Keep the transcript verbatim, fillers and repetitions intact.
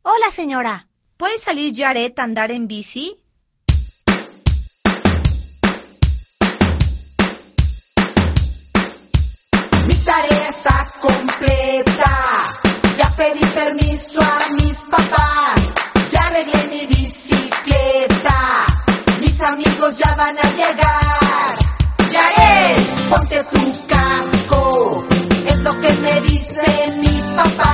Hola, señora. ¿Puede salir Yaret a andar en bici? Mi tarea está completa. Ya pedí permiso a mis papás. Ya arreglé mi bicicleta. Mis amigos ya van a llegar. Yaret, ponte tu casco. Es lo que me dice mi papá.